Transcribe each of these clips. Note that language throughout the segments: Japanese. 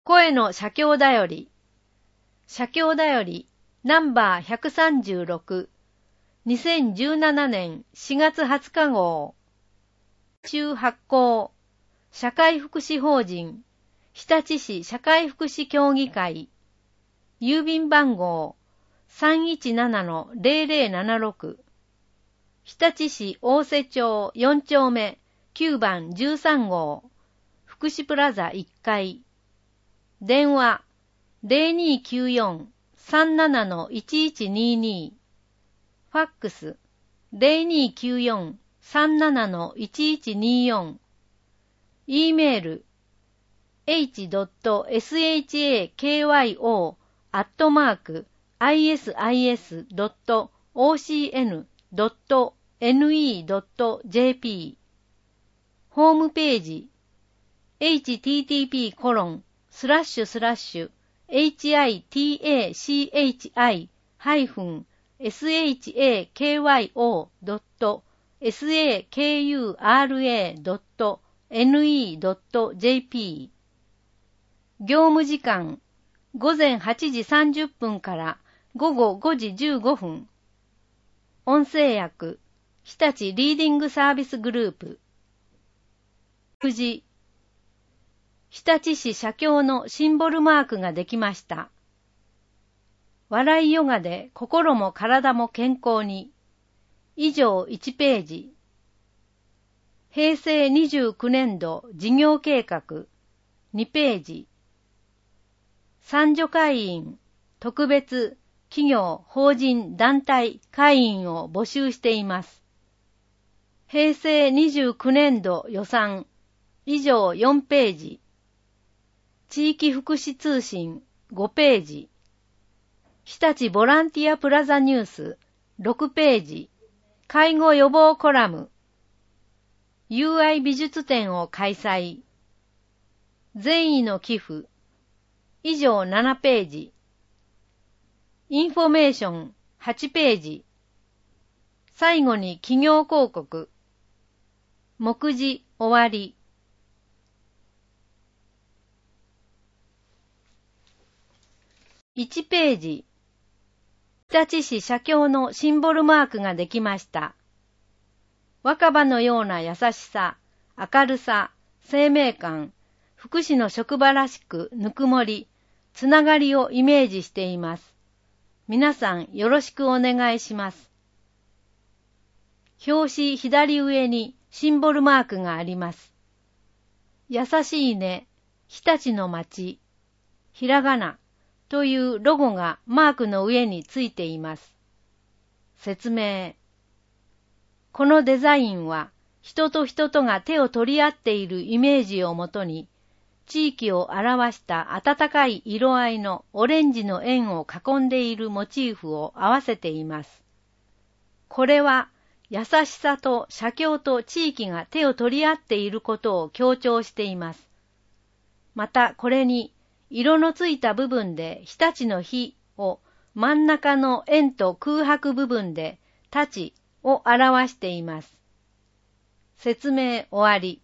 声の写経だより。写経だよりナンバー136、2017年4月20日号。中発行。社会福祉法人日立市社会福祉協議会。郵便番号 317-0076。日立市大瀬町4丁目9番13号。福祉プラザ1階。電話 0294-37-1122。ファックス 0294-37-1124。E メール h.isis.ocn.ne.jp。 ホームページ http://hitachi-shakura.ne.jp。 業務時間午前8時30分から午後5時15分。音声訳日立リーディングサービスグループ。9時、日立市社協のシンボルマークができました。笑いヨガで心も体も健康に。以上1ページ。平成29年度事業計画2ページ。参助会員、特別、企業、法人、団体、会員を募集しています。平成29年度予算、以上4ページ。地域福祉通信5ページ。日立ボランティアプラザニュース6ページ。介護予防コラム。UI 美術展を開催。善意の寄付。以上7ページ。インフォメーション8ページ。最後に企業広告。目次終わり。1ページ。日立市社協のシンボルマークができました。若葉のような優しさ、明るさ、生命感、福祉の職場らしくぬくもり、つながりをイメージしています。皆さんよろしくお願いします。表紙左上にシンボルマークがあります。優しいね、日立の町、ひらがなというロゴがマークの上についています。説明。このデザインは人と人とが手を取り合っているイメージをもとに、地域を表した温かい色合いのオレンジの円を囲んでいるモチーフを合わせています。これは優しさと社協と地域が手を取り合っていることを強調しています。またこれに色のついた部分で日立の日を真ん中の円と空白部分で立ちを表しています。説明終わり。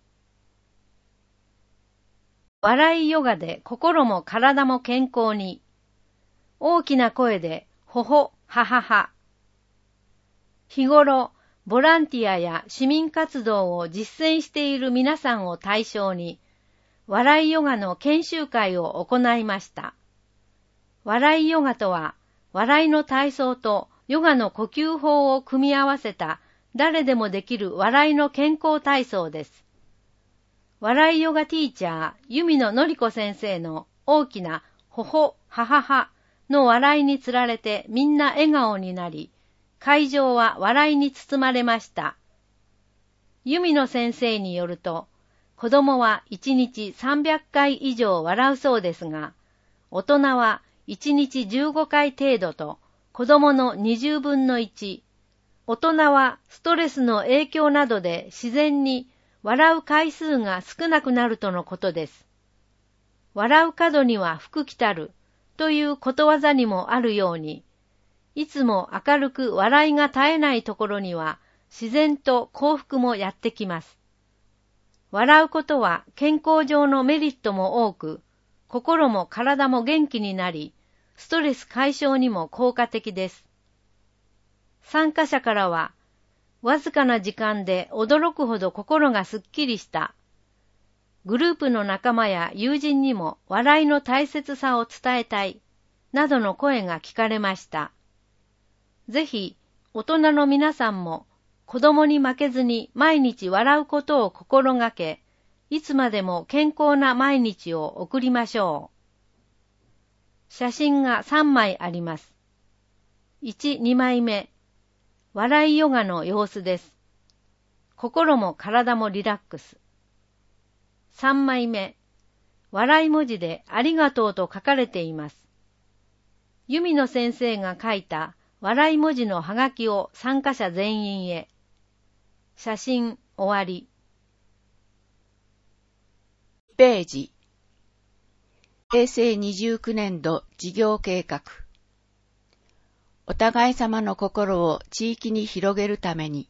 笑いヨガで心も体も健康に。大きな声でほほははは。日頃ボランティアや市民活動を実践している皆さんを対象に笑いヨガの研修会を行いました。笑いヨガとは笑いの体操とヨガの呼吸法を組み合わせた誰でもできる笑いの健康体操です。笑いヨガティーチャー、弓野典子先生の大きなほほはははの笑いにつられてみんな笑顔になり、会場は笑いに包まれました。弓野先生によると、子供は1日300回以上笑うそうですが、大人は1日15回程度と子供の20分の1、大人はストレスの影響などで自然に笑う回数が少なくなるとのことです。笑う角には福来たるということわざにもあるように、いつも明るく笑いが絶えないところには自然と幸福もやってきます。笑うことは健康上のメリットも多く、 心も体も元気になり、ストレス解消にも効果的です。参加者からは、わずかな時間で驚くほど心がすっきりした。グループの仲間や友人にも笑いの大切さを伝えたい、などの声が聞かれました。ぜひ、大人の皆さんも子供に負けずに毎日笑うことを心がけ、いつまでも健康な毎日を送りましょう。写真が3枚あります。1、2枚目。笑いヨガの様子です。心も体もリラックス。3枚目。笑い文字でありがとうと書かれています。弓野先生が書いた笑い文字のハガキを参加者全員へ。写真終わり。 ページ。平成29年度事業計画。お互い様の心を地域に広げるために。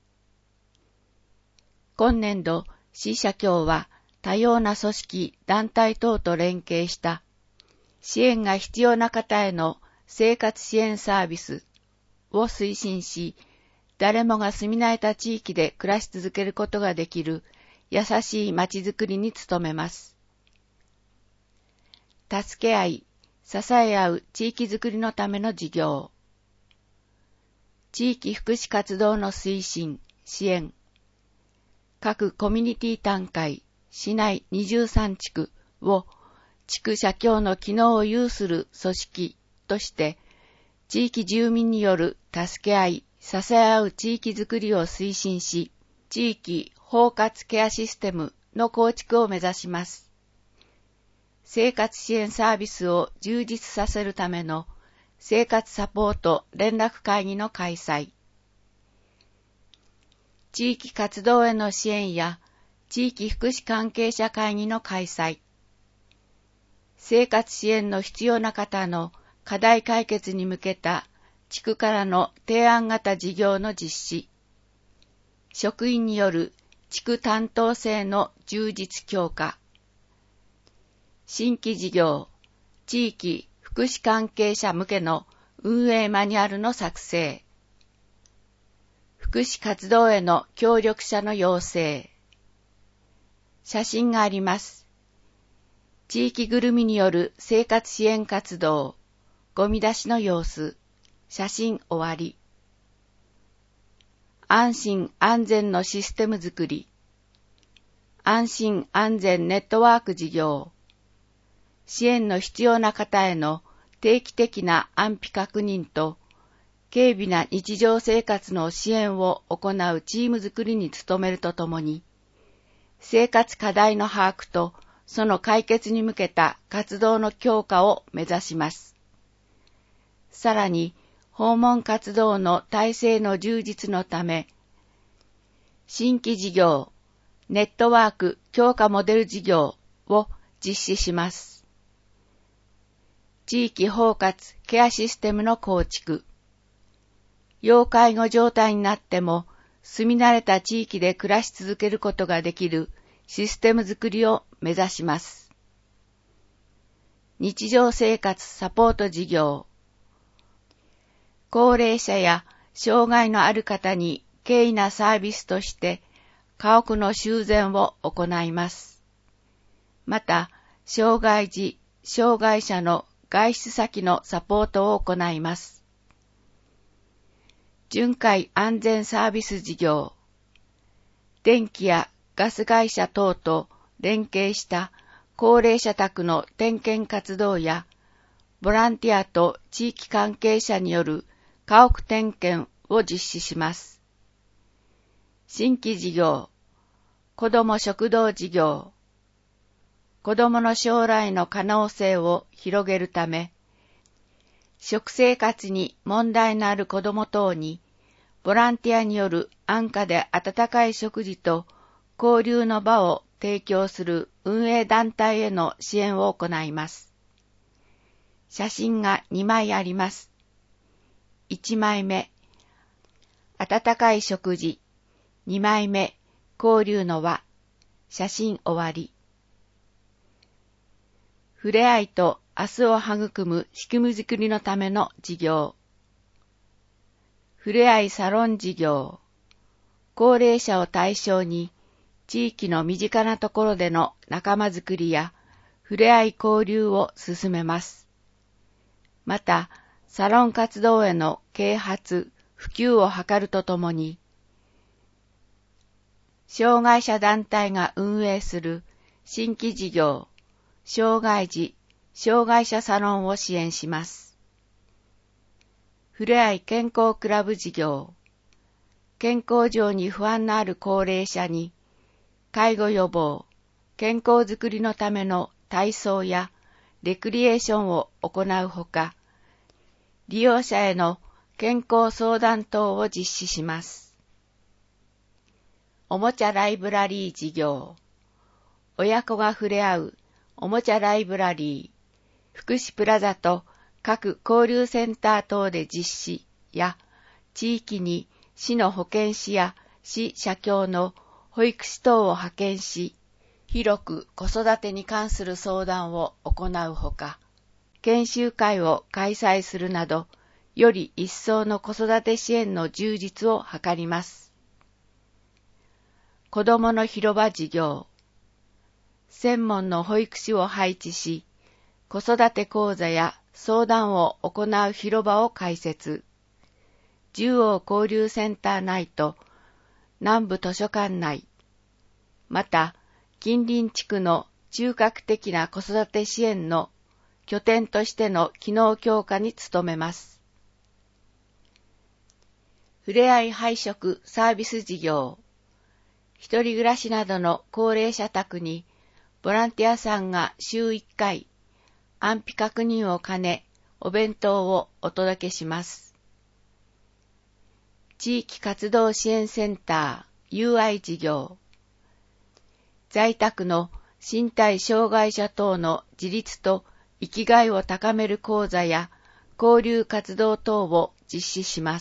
今年度、市社協は多様な組織、団体等と連携した支援が必要な方への生活支援サービスを推進し、誰もが住み慣れた地域で暮らし続けることができる優しいまちづくりに努めます。助け合い、支え合う地域づくりのための事業。地域福祉活動の推進、支援。各コミュニティ単会、市内23地区を地区社協の機能を有する組織として、地域住民による助け合い、支え合う地域づくりを推進し、地域包括ケアシステムの構築を目指します。生活支援サービスを充実させるための生活サポート連絡会議の開催。地域活動への支援や地域福祉関係者会議の開催。生活支援の必要な方の課題解決に向けた地区からの提案型事業の実施。職員による地区担当制の充実強化。新規事業、地域福祉関係者向けの運営マニュアルの作成。福祉活動への協力者の養成。写真があります。地域ぐるみによる生活支援活動、ゴミ出しの様子、写真終わり。安心安全のシステム作り。安心安全ネットワーク事業。支援の必要な方への定期的な安否確認と、軽微な日常生活の支援を行うチーム作りに努めるとともに、生活課題の把握とその解決に向けた活動の強化を目指します。さらに、訪問活動の体制の充実のため、新規事業、ネットワーク強化モデル事業を実施します。地域包括ケアシステムの構築。要介護状態になっても住み慣れた地域で暮らし続けることができるシステム作りを目指します。日常生活サポート事業。高齢者や障害のある方に敬意なサービスとして家屋の修繕を行います。また、障害児、障害者の外出先のサポートを行います。巡回安全サービス事業。電気やガス会社等と連携した高齢者宅の点検活動や、ボランティアと地域関係者による家屋点検を実施します。新規事業。子ども食堂事業。子どもの将来の可能性を広げるため、食生活に問題のある子ども等に、ボランティアによる安価で温かい食事と交流の場を提供する運営団体への支援を行います。写真が2枚あります。1枚目、温かい食事。2枚目、交流の輪。写真終わり。 ふれあいと明日を育む仕組みづくりのための事業。ふれあいサロン事業。高齢者を対象に、地域の身近なところでの仲間づくりや、ふれあい交流を進めます。また、サロン活動への啓発、普及を図るとともに、障害者団体が運営する新規事業、障害児、障害者サロンを支援します。ふれあい健康クラブ事業。健康上に不安のある高齢者に、介護予防、健康づくりのための体操やレクリエーションを行うほか、利用者への健康相談等を実施します。おもちゃライブラリー事業。親子が触れ合うおもちゃライブラリー、福祉プラザと各交流センター等で実施や、地域に市の保健師や市社協の保育士等を派遣し、広く子育てに関する相談を行うほか、研修会を開催するなど、より一層の子育て支援の充実を図ります。子どもの広場事業。専門の保育士を配置し、子育て講座や相談を行う広場を開設。十王交流センター内と南部図書館内、また近隣地区の中核的な子育て支援の拠点としての機能強化に努めます。ふれあい配食サービス事業。一人暮らしなどの高齢者宅にボランティアさんが週1回安否確認を兼ねお弁当をお届けします。地域活動支援センター UI 事業。在宅の身体障害者等の自立と生きがいを高める講座や交流活動等を実施します。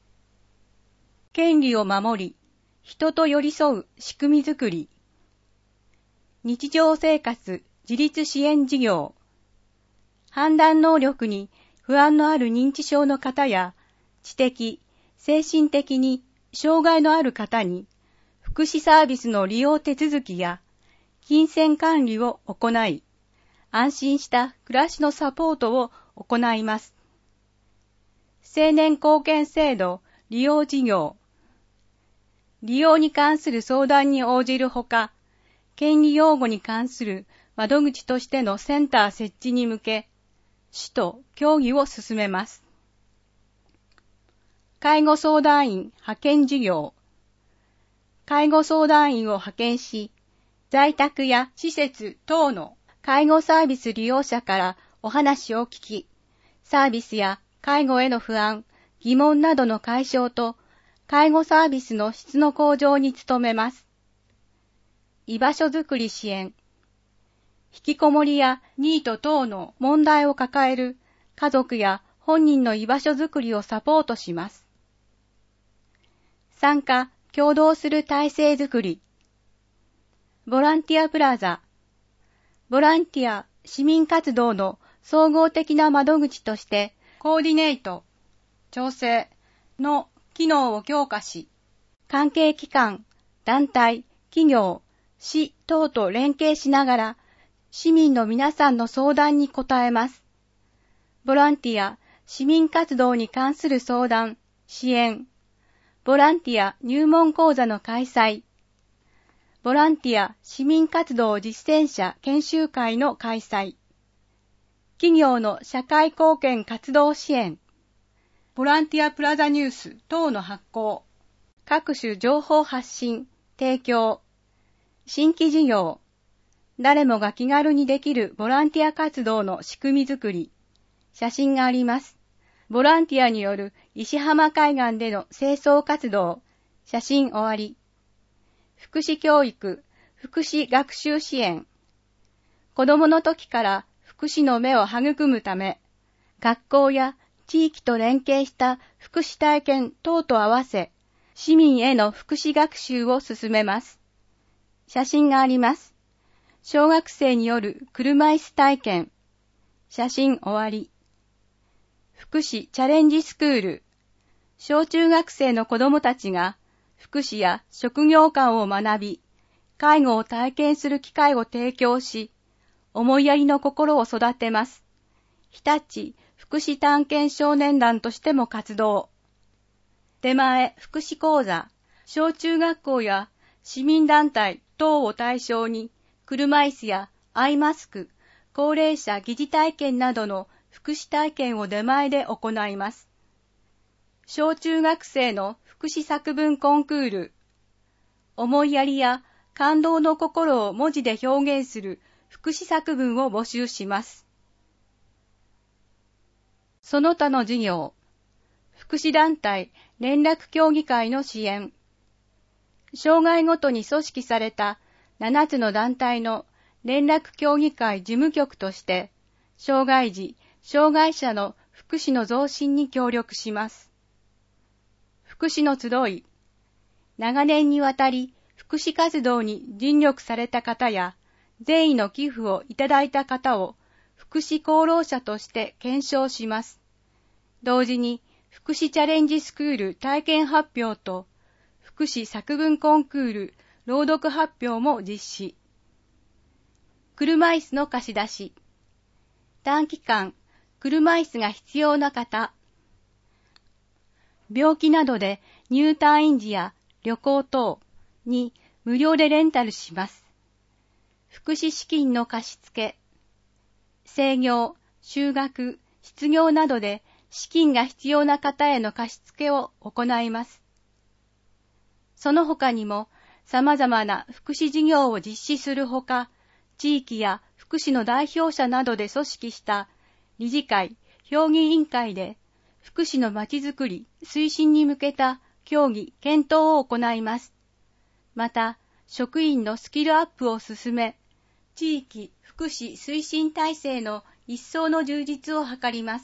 権利を守り、人と寄り添う仕組みづくり。日常生活自立支援事業。判断能力に不安のある認知症の方や、知的、精神的に障害のある方に、福祉サービスの利用手続きや、金銭管理を行い、安心した暮らしのサポートを行います。青年貢献制度利用事業。利用に関する相談に応じるほか、権利擁護に関する窓口としてのセンター設置に向け、市と協議を進めます。介護相談員派遣事業。介護相談員を派遣し、在宅や施設等の介護サービス利用者からお話を聞き、サービスや介護への不安、疑問などの解消と、介護サービスの質の向上に努めます。居場所づくり支援。引きこもりやニート等の問題を抱える家族や本人の居場所づくりをサポートします。参加、協働する体制づくり。ボランティアプラザ。ボランティア、市民活動の総合的な窓口として、コーディネート、調整の機能を強化し、関係機関、団体、企業、市等と連携しながら、市民の皆さんの相談に応えます。ボランティア、市民活動に関する相談、支援、ボランティア入門講座の開催、ボランティア市民活動実践者研修会の開催、企業の社会貢献活動支援、ボランティアプラザニュース等の発行、各種情報発信、提供、新規事業、誰もが気軽にできるボランティア活動の仕組みづくり、写真があります。ボランティアによる石浜海岸での清掃活動、写真終わり。福祉教育、福祉学習支援。子供の時から福祉の目を育むため、学校や地域と連携した福祉体験等と合わせ、市民への福祉学習を進めます。写真があります。 小学生による車椅子体験。写真終わり。福祉チャレンジスクール。小中学生の子どもたちが福祉や職業観を学び、介護を体験する機会を提供し、思いやりの心を育てます。日立福祉探検少年団としても活動。出前福祉講座、小中学校や市民団体等を対象に、車椅子やアイマスク、高齢者疑似体験などの福祉体験を出前で行います。小中学生の福祉作文コンクール、思いやりや感動の心を文字で表現する福祉作文を募集します。その他の事業、福祉団体連絡協議会の支援、障害ごとに組織された7つの団体の連絡協議会事務局として、障害児、障害者の福祉の増進に協力します。福祉の集い、長年にわたり福祉活動に尽力された方や、善意の寄付をいただいた方を福祉功労者として顕彰します。同時に、福祉チャレンジスクール体験発表と、福祉作文コンクール朗読発表も実施。車椅子の貸し出し。短期間、車椅子が必要な方。病気などで入退院時や旅行等に無料でレンタルします。福祉資金の貸付。制業、就学、失業などで資金が必要な方への貸付を行います。その他にも様々な福祉事業を実施するほか、地域や福祉の代表者などで組織した理事会、評議委員会で福祉のまちづくり推進に向けた協議・検討を行います。また、職員のスキルアップを進め、地域福祉推進体制の一層の充実を図ります。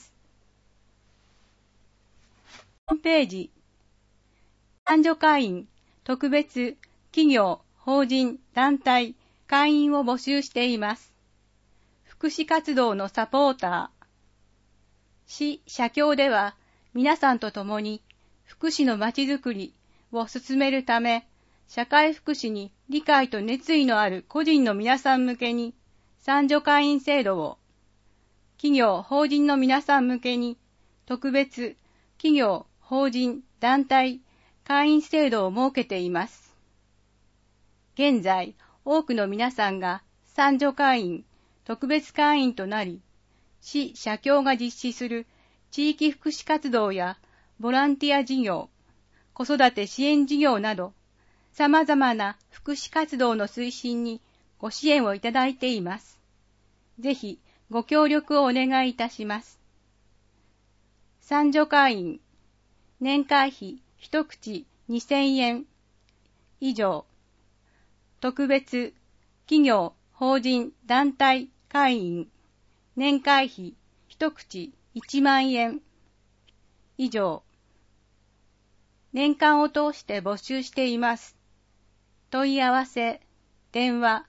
ホームページ、男女会員、特別、企業、法人、団体、会員を募集しています。福祉活動のサポーター。市社協では、皆さんと共に福祉のまちづくりを進めるため、社会福祉に理解と熱意のある個人の皆さん向けに、参助会員制度を、企業、法人の皆さん向けに、特別、企業、法人、団体、会員制度を設けています。現在、多くの皆さんが参助会員、特別会員となり、市社協が実施する地域福祉活動やボランティア事業、子育て支援事業など、様々な福祉活動の推進にご支援をいただいています。ぜひご協力をお願いいたします。参助会員、年会費一口2000円以上。特別、企業、法人、団体、会員、年会費一口1万円以上。年間を通して募集しています。問い合わせ、電話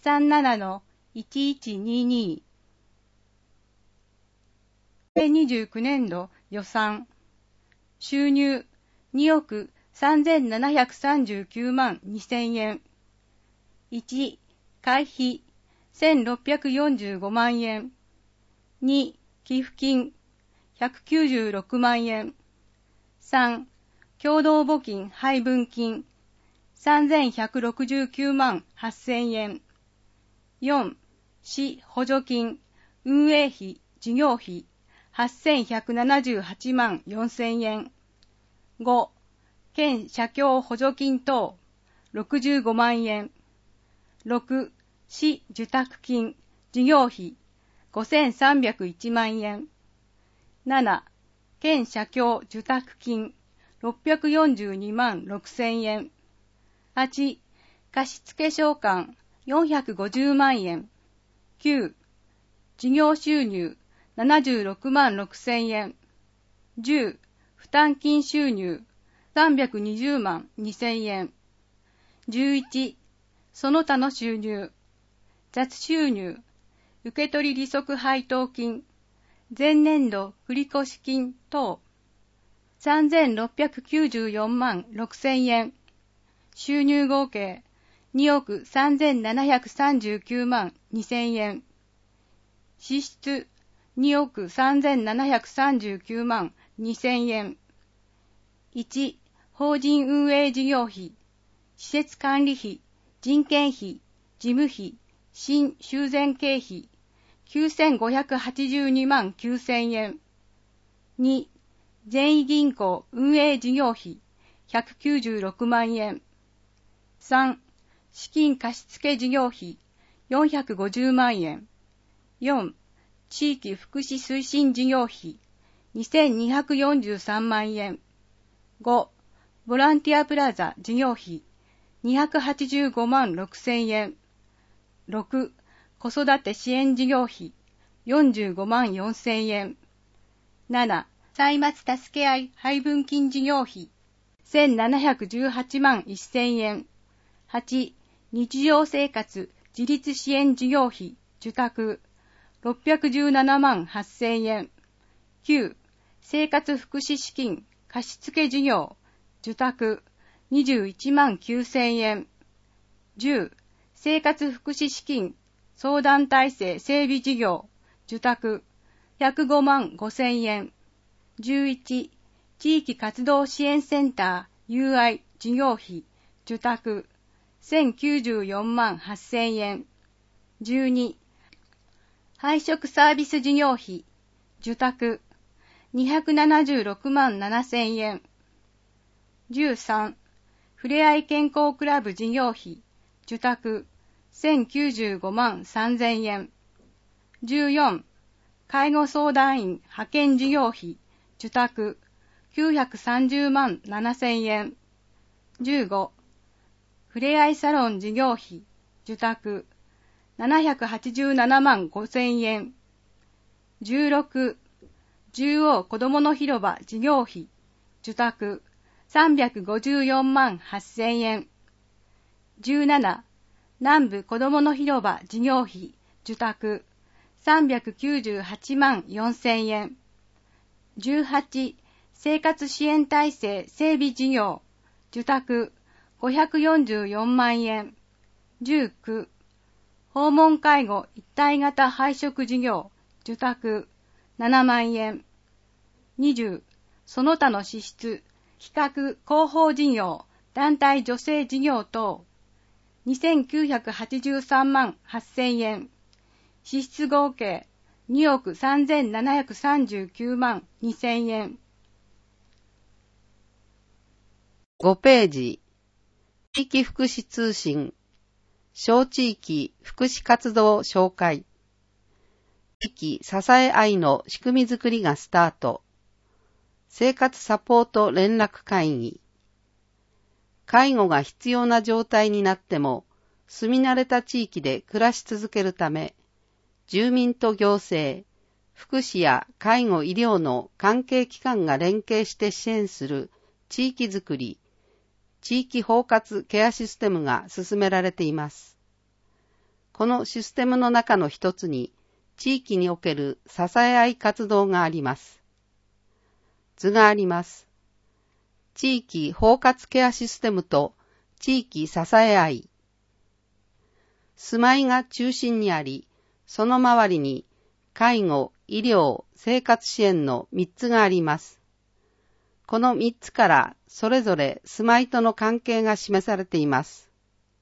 37-1122。2029年度予算。収入2億3739万2000円。1、会費1645万円。2、寄付金196万円。3、共同募金配分金3169万8000円。4、市補助金、運営費、事業費8178万4000円。5、県社協補助金等65万円。6、市受託金、事業費5301万円。7、県社協受託金642万6000円。8、貸付償還450万円。9、事業収入76万6000円。10、負担金収入320万2000円。11、その他の収入雑収入、受取利息配当金、前年度繰越金等、3694万6000円。収入合計、2億3739万2000円。支出、2億3739万2000円。1、法人運営事業費、施設管理費、人件費、事務費、新修繕経費、9582万9000円。2、善意銀行運営事業費、196万円。3、資金貸付事業費、450万円。4、地域福祉推進事業費、2243万円。5、ボランティアプラザ事業費、285万6000円。6、子育て支援事業費、45万4000円。7、歳末助け合い配分金事業費、1718万1000円。8、日常生活自立支援事業費、受託、617万8000円。9、生活福祉資金貸付事業、受託、21万9000円。10、生活福祉資金相談体制整備事業、受託、105万5000円。11、地域活動支援センター UI 事業費、受託、1094万8000円。12、配食サービス事業費、受託、276万7000円。13、ふれあい健康クラブ事業費、受託、1095万3000円。14、介護相談員派遣事業費、受託、930万7000円。15、ふれあいサロン事業費、受託、787万5000円。16、中央子どもの広場事業費、受託、354万8000円。17、南部子どもの広場事業費、受託、398万4000円。18、生活支援体制整備事業、受託、544万円。19、訪問介護一体型配食事業、受託、7万円。20、その他の支出、企画広報事業、団体女性事業等、2983万8000円。支出合計、2億3739万2000円。 5ページ、地域福祉通信、小地域福祉活動紹介。地域支え合いの仕組みづくりがスタート。生活サポート連絡会議。介護が必要な状態になっても、住み慣れた地域で暮らし続けるため、住民と行政、福祉や介護医療の関係機関が連携して支援する地域づくり、地域包括ケアシステムが進められています。このシステムの中の一つに、地域における支え合い活動があります。図があります。地域包括ケアシステムと地域支え合い。住まいが中心にあり、その周りに介護、医療、生活支援の3つがあります。この3つからそれぞれ住まいとの関係が示されています。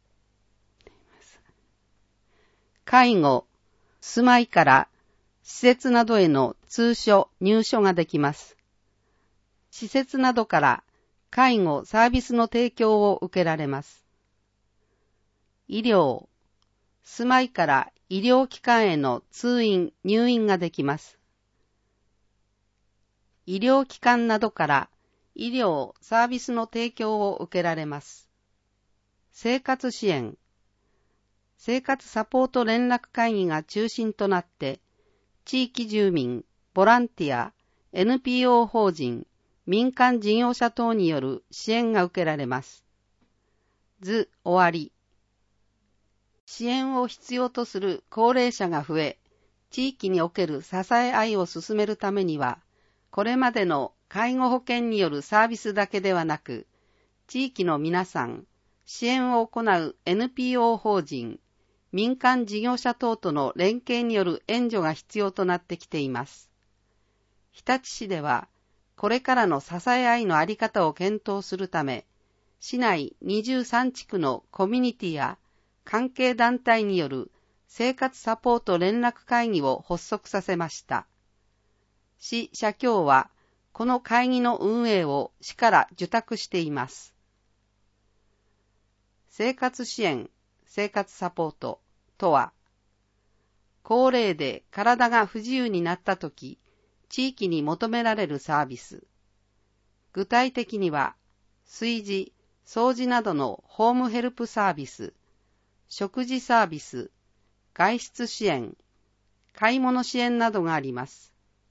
介護、住まいから施設などへの通所・入所ができます。施設などから介護・サービスの提供を受けられます。医療、住まいから医療機関への通院・入院ができます。医療機関などから医療・サービスの提供を受けられます。生活支援、生活サポート連絡会議が中心となって、地域住民、ボランティア、NPO 法人、民間事業者等による支援が受けられます。図終わり。 支援を必要とする高齢者が増え、地域における支え合いを進めるためには、これまでの介護保険によるサービスだけではなく、地域の皆さん、支援を行う NPO 法人、民間事業者等との連携による援助が必要となってきています。日立市では、これからの支え合いのあり方を検討するため、市内23地区のコミュニティや関係団体による生活サポート連絡会議を発足させました。市社協は、この会議の運営を市から受託しています。生活支援、生活サポートとは、高齢で体が不自由になったとき、地域に求められるサービス。具体的には、炊事、掃除などのホームヘルプサービス、食事サービス、外出支援、買い物支援などがあります。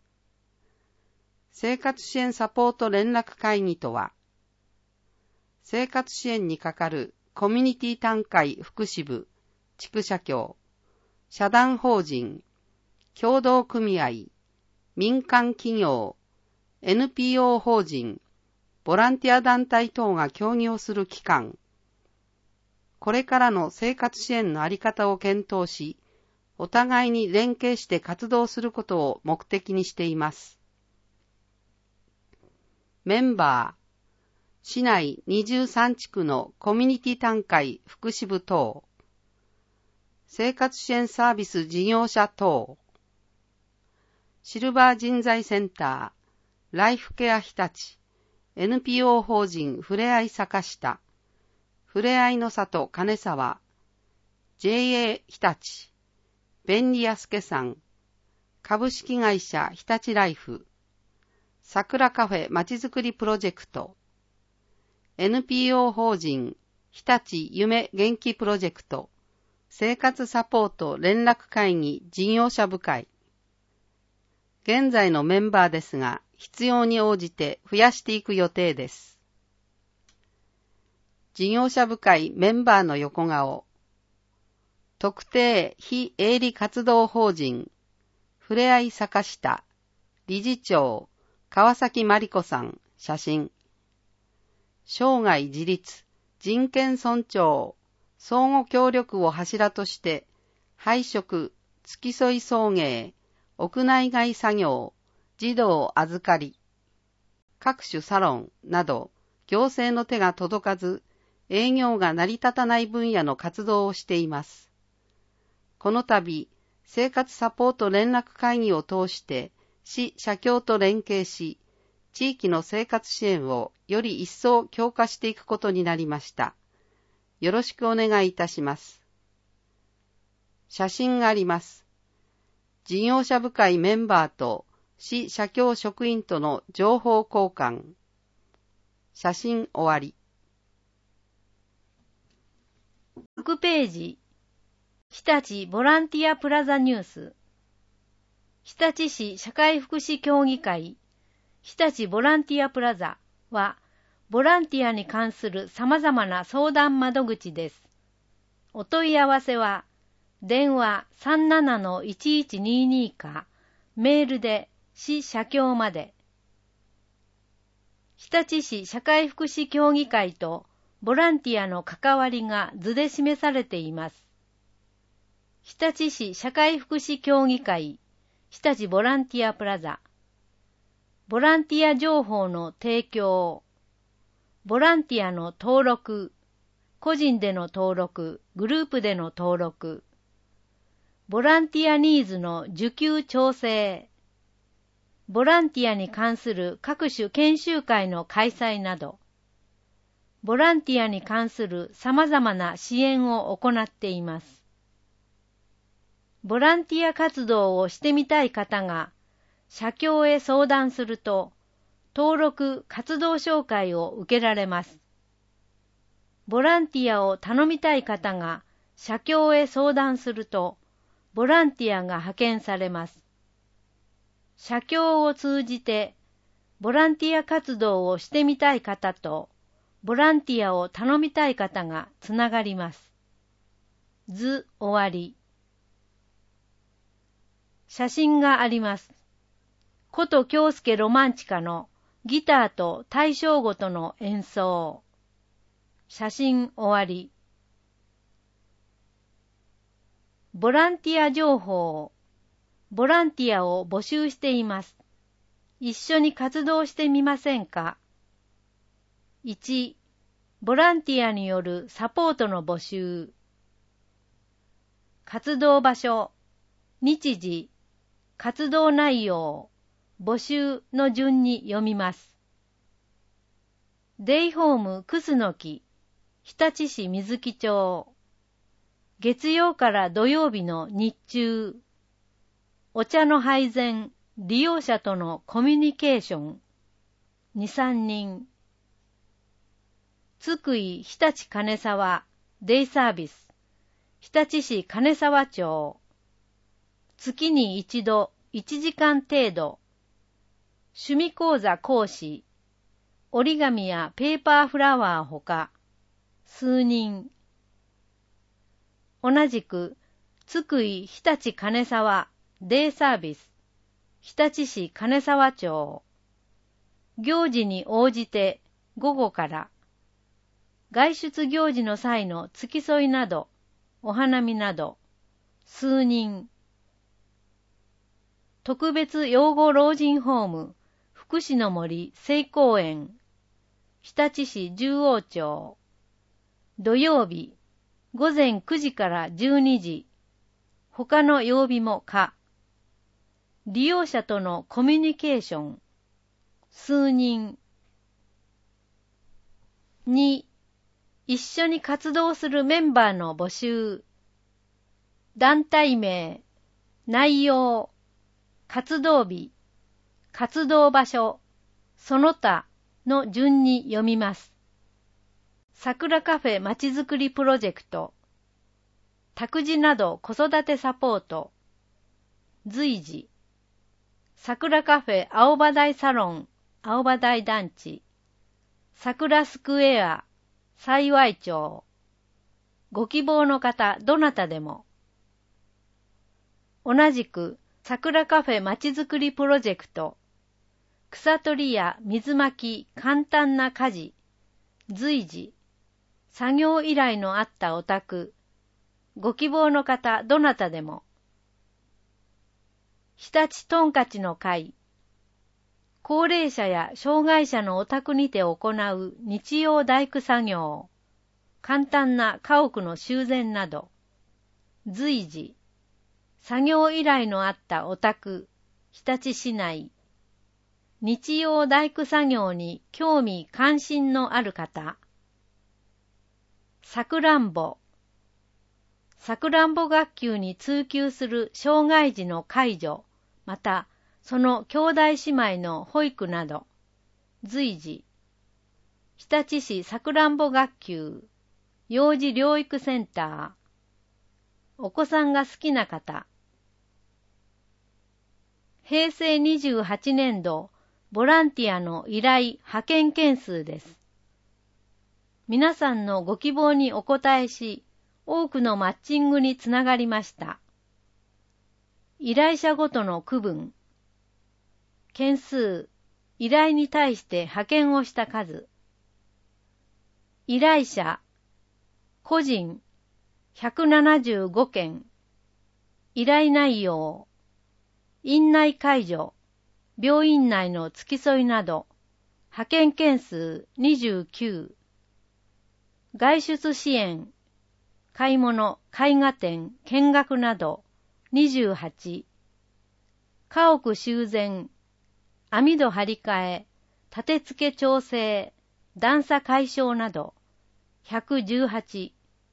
生活支援サポート連絡会議とは、生活支援に係るコミュニティ団体福祉部、地区社協、社団法人、協同組合、民間企業、NPO 法人、ボランティア団体等が協議をする機関。これからの生活支援のあり方を検討し、お互いに連携して活動することを目的にしています。メンバー、市内23地区のコミュニティ団体福祉部等、生活支援サービス事業者等、シルバー人材センター、ライフケア日立、NPO 法人ふれあい坂下、ふれあいの里金沢、JA 日立、便利屋助さん、株式会社日立ライフ、桜カフェまちづくりプロジェクト、NPO 法人日立夢元気プロジェクト、生活サポート連絡会議事業者部会。現在のメンバーですが、必要に応じて増やしていく予定です。事業者部会メンバーの横顔。特定非営利活動法人、ふれあい坂下、理事長、川崎真理子さん、写真。生涯自立、人権尊重、相互協力を柱として、配食、付き添い送迎、屋内外作業、児童預かり、各種サロンなど、行政の手が届かず、営業が成り立たない分野の活動をしています。この度、生活サポート連絡会議を通して、市社協と連携し、地域の生活支援をより一層強化していくことになりました。よろしくお願いいたします。写真があります。事業者部会メンバーと市社協職員との情報交換。写真終わり。 6ページ。日立ボランティアプラザニュース。日立市社会福祉協議会日立ボランティアプラザは、ボランティアに関する様々な相談窓口です。お問い合わせは、電話 37-1122 か、メールで市社協まで。日立市社会福祉協議会とボランティアの関わりが図で示されています。日立市社会福祉協議会日立ボランティアプラザ。ボランティア情報の提供、ボランティアの登録、個人での登録、グループでの登録、ボランティアニーズの受給調整、ボランティアに関する各種研修会の開催など、ボランティアに関する様々な支援を行っています。ボランティア活動をしてみたい方が、社協へ相談すると、登録活動紹介を受けられます。ボランティアを頼みたい方が、社協へ相談すると、ボランティアが派遣されます。社協を通じて、ボランティア活動をしてみたい方と、ボランティアを頼みたい方がつながります。 図終わり。写真があります。古都京介ロマンチカのギターと対象ごとの演奏。写真終わり。ボランティア情報。ボランティアを募集しています。一緒に活動してみませんか？ 1. ボランティアによるサポートの募集。活動場所、日時、活動内容、募集の順に読みます。デイホームクスノキ、日立市水木町。月曜から土曜日の日中。お茶の配膳、利用者とのコミュニケーション。2、3人。津久井日立金沢、デイサービス。日立市金沢町。月に一度、1時間程度。趣味講座講師。折り紙やペーパーフラワーほか。数人。同じく、津久井日立金沢、デイサービス。日立市金沢町。行事に応じて午後から。外出行事の際の付き添いなど、お花見など、数人。特別養護老人ホーム、福祉の森聖公園、日立市十王町。土曜日、午前9時から12時。他の曜日も可。利用者とのコミュニケーション。数人。2. 一緒に活動するメンバーの募集。団体名、内容、活動日、活動場所、その他の順に読みます。桜カフェまちづくりプロジェクト。託児など子育てサポート。随時。桜カフェ青葉台サロン、青葉台団地。桜スクエア、幸町。ご希望の方、どなたでも。同じく、桜カフェまちづくりプロジェクト。草取りや水まき、簡単な家事。随時。作業依頼のあったお宅。ご希望の方、どなたでも。日立トンカチの会。高齢者や障害者のお宅にて行う日曜大工作業。簡単な家屋の修繕など。随時。作業依頼のあったお宅。日立市内。日曜大工作業に興味関心のある方。さくらんぼ。さくらんぼ学級に通級する障害児の介助、また、その兄弟姉妹の保育など。随時。日立市さくらんぼ学級、幼児療育センター。お子さんが好きな方。平成28年度、ボランティアの依頼派遣件数です。皆さんのご希望にお応えし、多くのマッチングにつながりました。依頼者ごとの区分。件数、依頼に対して派遣をした数。依頼者、個人、175件。依頼内容、院内介助、病院内の付き添いなど、派遣件数29。外出支援、買い物、絵画展、見学など、28。家屋修繕、網戸張り替え、立て付け調整、段差解消など、118。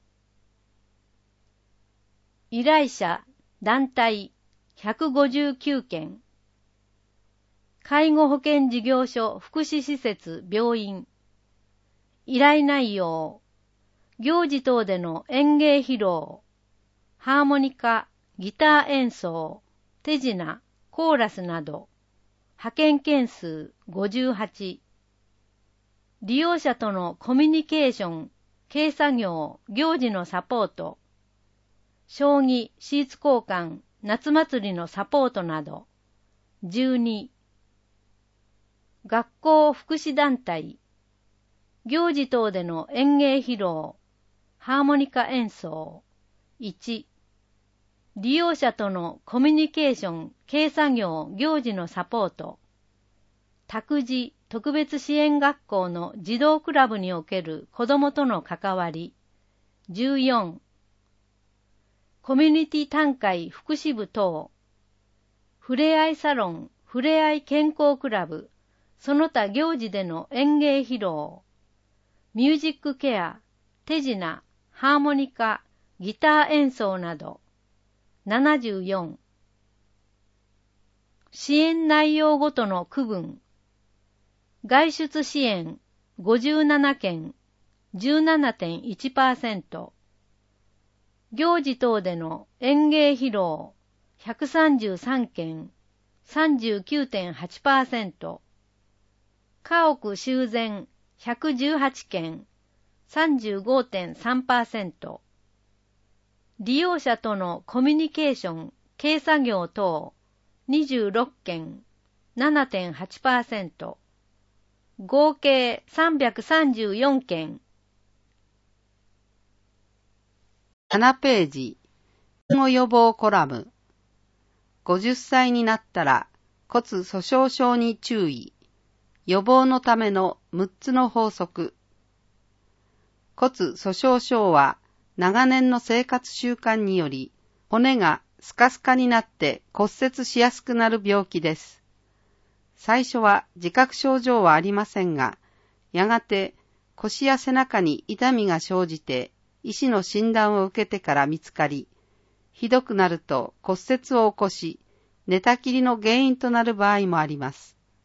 依頼者、団体、159件。介護保険事業所、福祉施設、病院。依頼内容、行事等での演芸披露、ハーモニカ、ギター演奏、手品、コーラスなど、派遣件数58。利用者とのコミュニケーション、軽作業、行事のサポート、 将棋、シーツ交換、夏祭りのサポートなど。12、学校福祉団体、行事等での演芸披露、ハーモニカ演奏。1、利用者とのコミュニケーション、軽作業、行事のサポート。託児、特別支援学校の児童クラブにおける子どもとの関わり。14、コミュニティ団会福祉部等。ふれあいサロン、ふれあい健康クラブ、その他行事での演芸披露。ミュージックケア、手品、ハーモニカ、ギター演奏など。74、支援内容ごとの区分。外出支援57件 17.1%、行事等での演芸披露133件 39.8%、家屋修繕118件 35.3%、利用者とのコミュニケーション、軽作業等26件 7.8%、合計334件。 7ページ、介護予防コラム。50歳になったら骨粗鬆症に注意。予防のための6つの法則。骨粗鬆症は長年の生活習慣により骨がスカスカになって骨折しやすくなる病気です。最初は自覚症状はありませんが、やがて腰や背中に痛みが生じて医師の診断を受けてから見つかり、ひどくなると骨折を起こし、寝たきりの原因となる場合もあります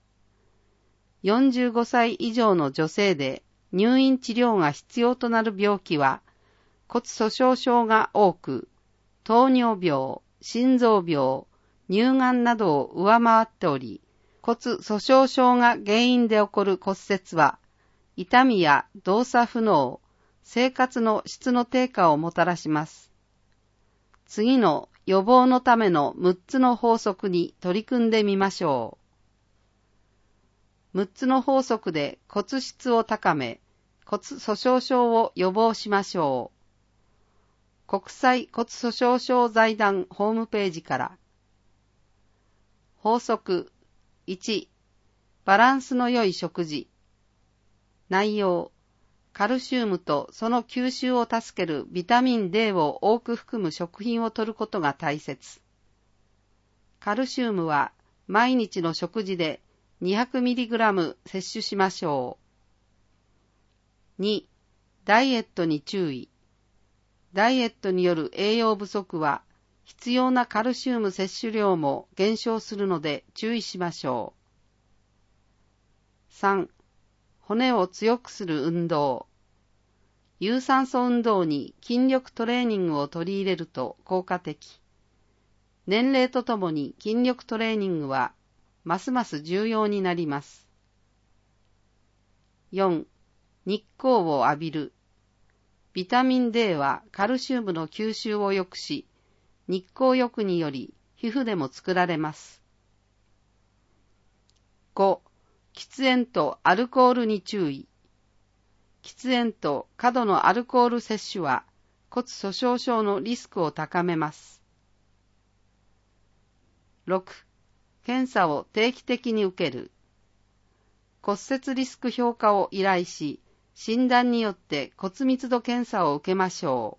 。45歳以上の女性で入院治療が必要となる病気は、骨粗鬆症が多く、糖尿病、心臓病、乳がんなどを上回っており、骨粗鬆症が原因で起こる骨折は、痛みや動作不能、生活の質の低下をもたらします。次の予防のための6つの法則に取り組んでみましょう。6つの法則で骨質を高め、骨粗鬆症を予防しましょう。国際骨粗鬆症財団ホームページから。法則1、バランスの良い食事。内容、カルシウムとその吸収を助けるビタミン D を多く含む食品を摂ることが大切。カルシウムは毎日の食事で 200mg 摂取しましょう。2、ダイエットに注意。ダイエットによる栄養不足は必要なカルシウム摂取量も減少するので注意しましょう。3、骨を強くする運動。有酸素運動に筋力トレーニングを取り入れると効果的。年齢とともに筋力トレーニングはますます重要になります。4、日光を浴びる。ビタミン D はカルシウムの吸収を良くし、日光浴により皮膚でも作られます。5、喫煙とアルコールに注意。喫煙と過度のアルコール摂取は骨粗鬆症のリスクを高めます。6、検査を定期的に受ける。骨折リスク評価を依頼し、診断によって骨密度検査を受けましょ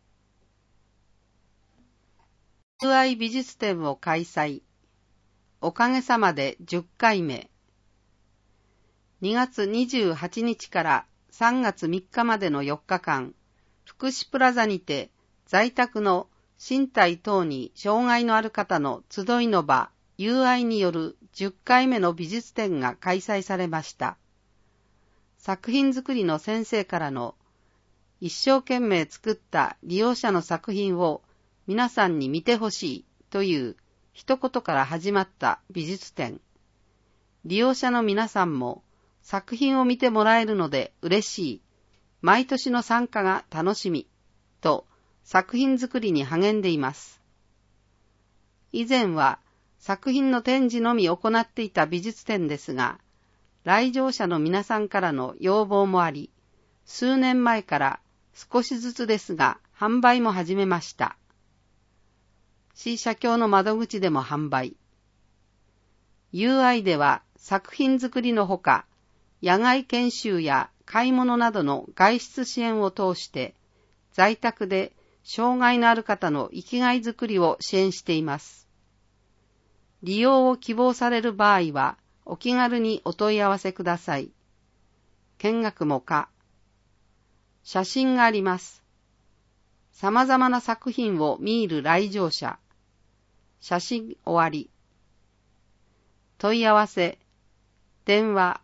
う。友愛美術展を開催。おかげさまで10回目。2月28日から3月3日までの4日間、福祉プラザにて在宅の身体等に障害のある方の集いの場、友愛による10回目の美術展が開催されました。作品作りの先生からの一生懸命作った利用者の作品を皆さんに見てほしいという一言から始まった美術展。利用者の皆さんも作品を見てもらえるので嬉しい。毎年の参加が楽しみ。と作品作りに励んでいます。以前は作品の展示のみ行っていた美術展ですが、来場者の皆さんからの要望もあり、数年前から少しずつですが販売も始めました。市社協の窓口でも販売。UI では作品作りのほか、野外研修や買い物などの外出支援を通して、在宅で障害のある方の生きがいづくりを支援しています。利用を希望される場合は、お気軽にお問い合わせください。見学も可。写真があります。様々な作品を見る来場者。写真終わり。問い合わせ。電話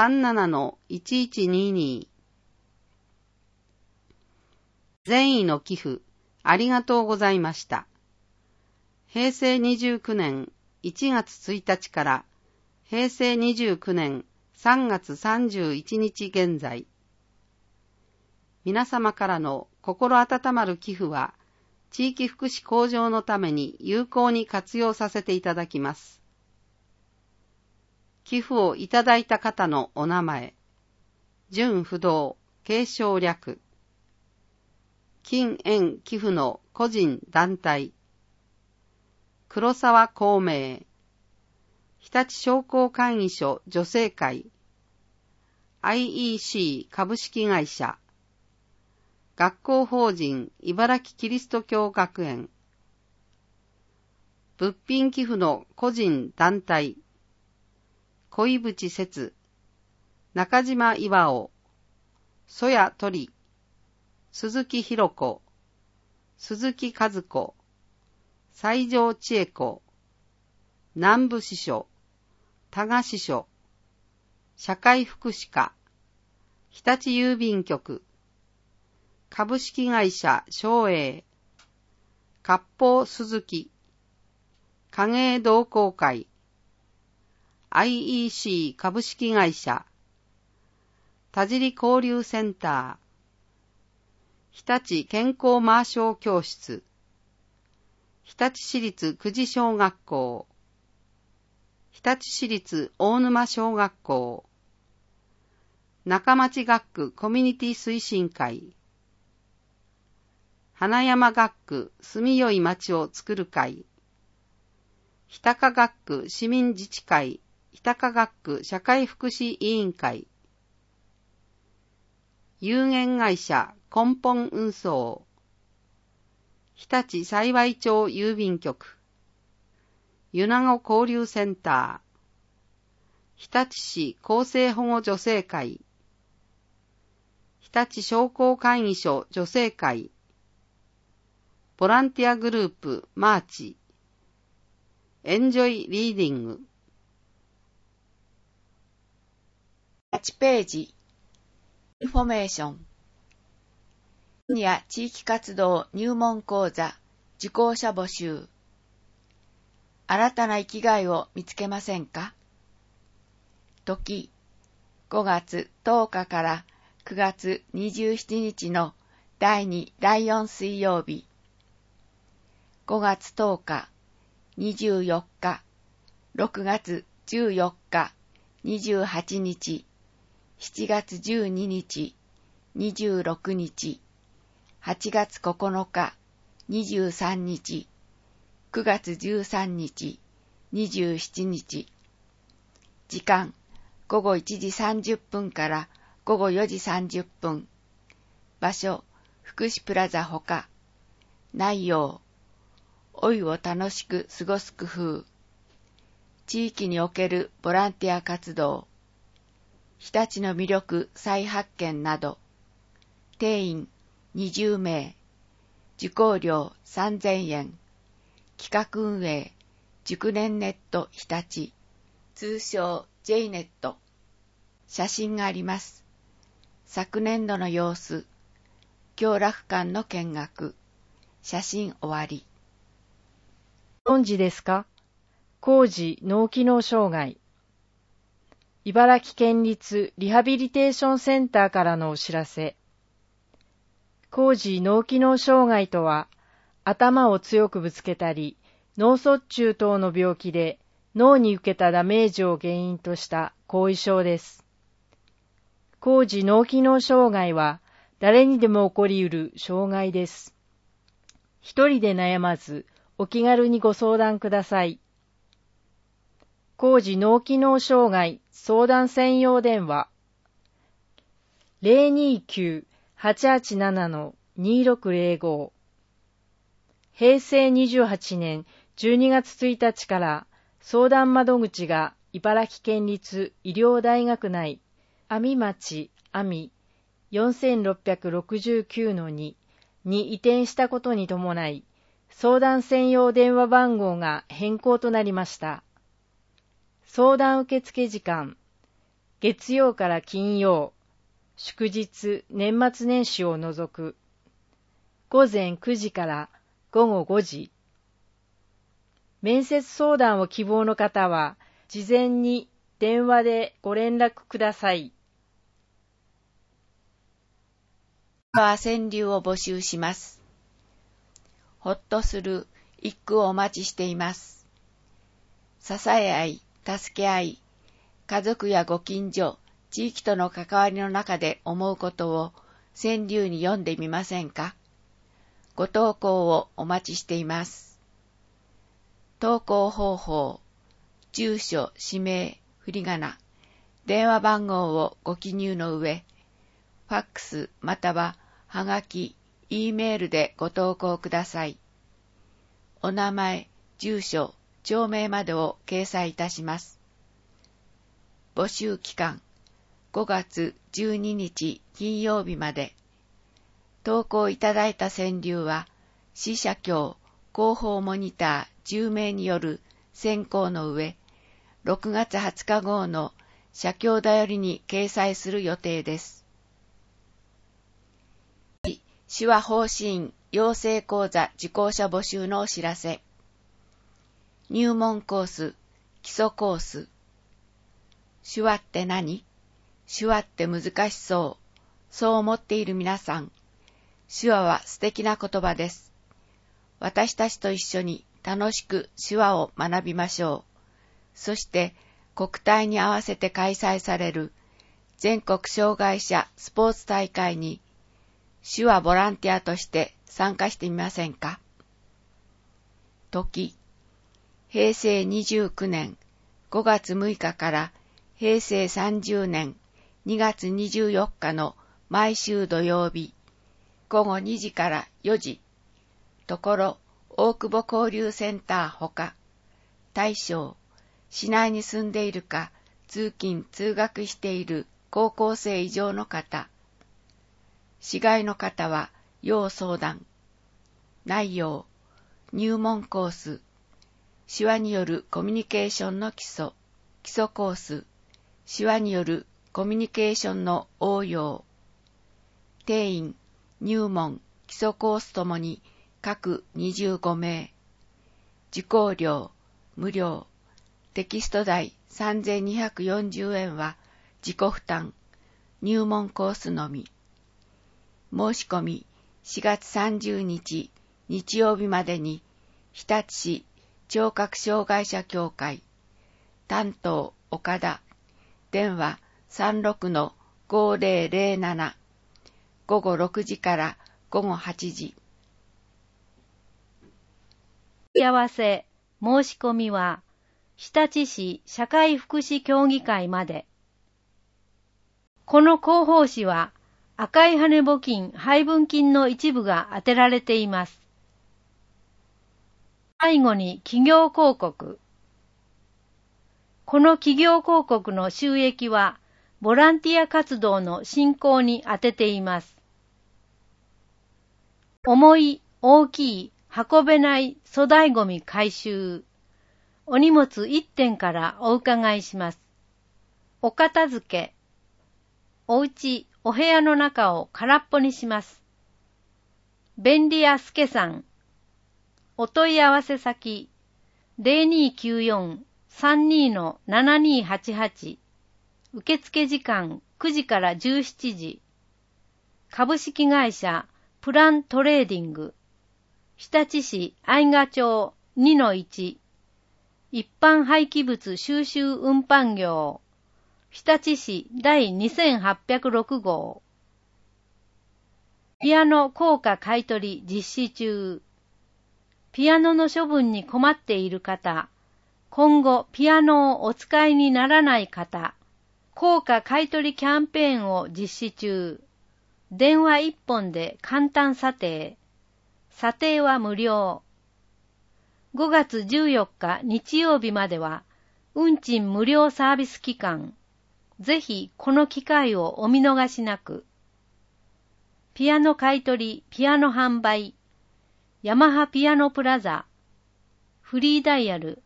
37-1122。善意の寄付、ありがとうございました。平成29年1月1日から平成29年3月31日現在。皆様からの心温まる寄付は、地域福祉向上のために有効に活用させていただきます。寄付をいただいた方のお名前、純不動、継承略、金縁寄付の個人団体、黒沢孔明、日立商工会議所女性会、IEC 株式会社、学校法人茨城キリスト教学園、物品寄付の個人団体、恋淵節、中島岩尾、曽谷鳥、鈴木博子、鈴木和子、西条千恵子、南部支所、多賀支所、社会福祉課、日立郵便局、株式会社松栄、割烹鈴木、影絵同好会、IEC 株式会社、田尻交流センター、日立健康マーショー教室、日立市立久慈小学校、日立市立大沼小学校、中町学区コミュニティ推進会、花山学区住みよい町をつくる会、日高学区市民自治会日高学区社会福祉委員会、有限会社根本運送、日立幸町郵便局、米子交流センター、日立市厚生保護女性会、日立商工会議所女性会、ボランティアグループマーチ、エンジョイリーディング。 8ページ、インフォメーション。シニア地域活動入門講座、受講者募集。新たな生きがいを見つけませんか？時、5月10日から9月27日の第2、第4水曜日。5月10日、24日、6月14日、28日、7月12日、26日、8月9日、23日、9月13日、27日。時間、午後1時30分から午後4時30分。場所、福祉プラザほか。内容、老いを楽しく過ごす工夫。地域におけるボランティア活動。日立の魅力再発見など。定員20名。受講料3000円。企画運営、熟年ネット日立。通称 J ネット。写真があります。昨年度の様子。京楽館の見学。写真終わり。 ご存知ですか？高次脳機能障害。茨城県立リハビリテーションセンターからのお知らせ。 高次脳機能障害とは、頭を強くぶつけたり、脳卒中等の病気で脳に受けたダメージを原因とした後遺症です。高次脳機能障害は誰にでも起こり得る障害です。一人で悩まず、お気軽にご相談ください。高次脳機能障害相談専用電話 029-887-2605 平成28年12月1日から相談窓口が茨城県立医療大学内阿見町阿見 4669-2 に移転したことに伴い、相談専用電話番号が変更となりました。相談受付時間、月曜から金曜、祝日、年末年始を除く、午前9時から午後5時。面接相談を希望の方は、事前に電話でご連絡ください。 川川柳を募集します。ほっとする一句をお待ちしています。支え合い、助け合い、家族やご近所、地域との関わりの中で思うことを川柳に読んでみませんか？ご投稿をお待ちしています。投稿方法、住所、氏名、振り仮名、電話番号をご記入の上、ファックスまたははがき、E メールでご投稿ください。お名前、住所、町名までを掲載いたします。募集期間、5月12日金曜日まで。投稿いただいた川柳は、市社協広報モニター10名による選考の上、6月20日号の社協だよりに掲載する予定です。手話方針養成講座受講者募集のお知らせ。入門コース、基礎コース。手話って何？手話って難しそう。そう思っている皆さん。手話は素敵な言葉です。私たちと一緒に楽しく手話を学びましょう。そして国体に合わせて開催される全国障害者スポーツ大会に手話ボランティアとして参加してみませんか？時、平成29年5月6日から平成30年2月24日の毎週土曜日、午後2時から4時、ところ大久保交流センターほか、対象、市内に住んでいるか通勤通学している高校生以上の方、市外の方は要相談。内容、入門コース、手話によるコミュニケーションの基礎コース、手話によるコミュニケーションの応用。定員、入門、基礎コースともに各25名。受講料、無料。テキスト代3240円は自己負担。入門コースのみ。申し込み4月30日日曜日までに日立市聴覚障害者協会担当岡田電話 36-5007 午後6時から午後8時。 問い合わせ申し込みは日立市社会福祉協議会まで。この広報誌は赤い羽募金配分金の一部が当てられています。最後に企業広告。この企業広告の収益はボランティア活動の進行に充てています。重い、大きい、運べない粗大ごみ回収。お荷物1点からお伺いします。お片付け。お家、お部屋の中を空っぽにします。便利屋助さん。お問い合わせ先 0294-32-7288 受付時間9時から17時。株式会社プラントレーディング、日立市愛賀町 2-1、一般廃棄物収集運搬業、日立市第2806号。ピアノ硬貨買取実施中。ピアノの処分に困っている方、今後ピアノをお使いにならない方、硬貨買取キャンペーンを実施中。電話一本で簡単査定。査定は無料。5月14日日曜日までは、運賃無料サービス期間。ぜひこの機会をお見逃しなく。ピアノ買取、ピアノ販売。ヤマハピアノプラザ。フリーダイヤル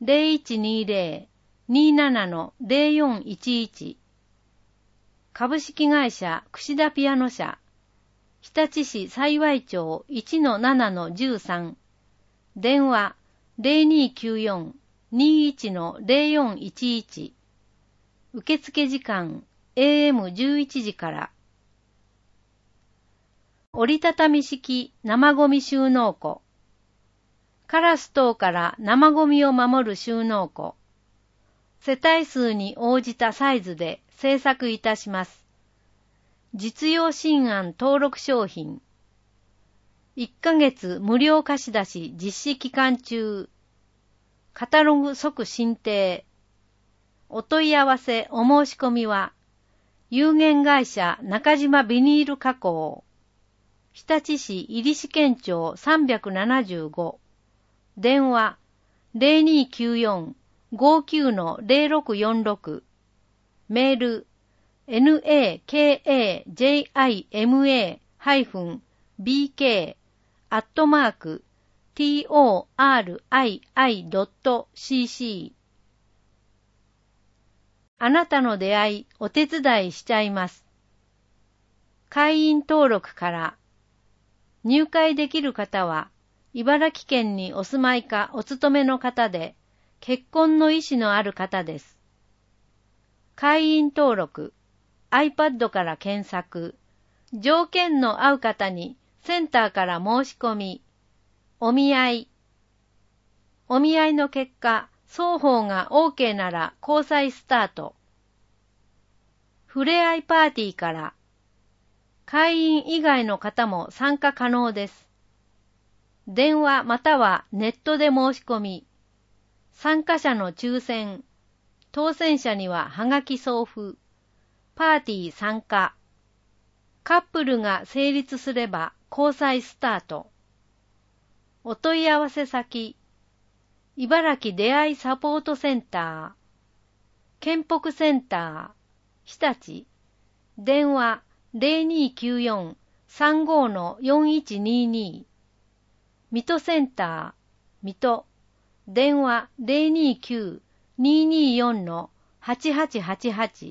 0120-27-0411。株式会社櫛田ピアノ社。日立市幸町 1-7-13。電話 0294-21-0411。受付時間 AM11 時から。折りたたみ式生ゴミ収納庫。カラス等から生ゴミを守る収納庫。世帯数に応じたサイズで製作いたします。実用新案登録商品。1ヶ月無料貸し出し実施期間中。カタログ即申請。お問い合わせお申し込みは、有限会社中島ビニール加工。日立市入志県庁375。電話 0294-59-0646。メール nakajima-bk@torii.cc。 あなたの出会いお手伝いしちゃいます。会員登録から入会できる方は、茨城県にお住まいかお勤めの方で、結婚の意思のある方です。会員登録、iPad から検索、条件の合う方にセンターから申し込み、お見合い。お見合いの結果、双方が OK なら交際スタート。ふれあいパーティーから、会員以外の方も参加可能です。電話またはネットで申し込み、参加者の抽選、当選者にははがき送付、パーティー参加、カップルが成立すれば交際スタート。お問い合わせ先、茨城出会いサポートセンター、県北センター、日立、電話0294-35-4122。水戸センター、水戸、電話029-224-8888。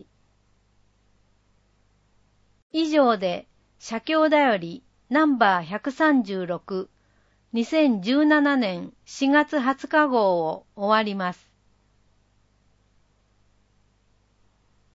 以上で、社協だよりナンバー136、2017年4月20日号を終わります。